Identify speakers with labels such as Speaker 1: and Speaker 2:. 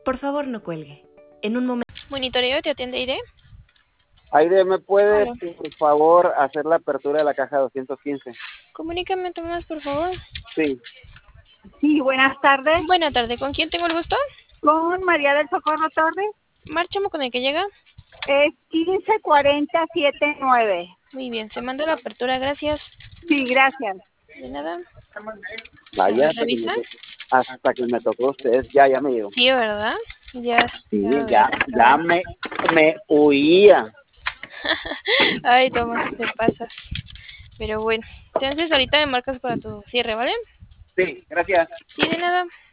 Speaker 1: Por favor, no cuelgue. En un momento.
Speaker 2: Monitoreo, te atiende Aire.
Speaker 3: Aire, ¿me puede,
Speaker 2: Hola.
Speaker 3: por favor, hacer la apertura de la caja 215?
Speaker 2: Comunícame, Tomás, por favor.
Speaker 3: Sí.
Speaker 4: Sí, buenas tardes.
Speaker 2: Buena tarde, ¿con quién tengo el gusto?
Speaker 4: Con María del Socorro Torres.
Speaker 2: Márchame con el que llega.
Speaker 4: Es 154079.
Speaker 2: Muy bien, se manda la apertura, gracias.
Speaker 4: Sí, gracias.
Speaker 2: De nada.
Speaker 3: Vaya,
Speaker 2: ¿Revisa?
Speaker 3: hasta que me tocó usted, ya me dio.
Speaker 2: Sí, ¿verdad? Ya.
Speaker 3: Sí,
Speaker 2: Ya.
Speaker 3: ya me huía.
Speaker 2: Ay, Tomás, te pasas. Pero bueno, entonces ahorita me marcas para tu cierre, ¿vale?
Speaker 3: Sí, gracias.
Speaker 2: Sí, de nada.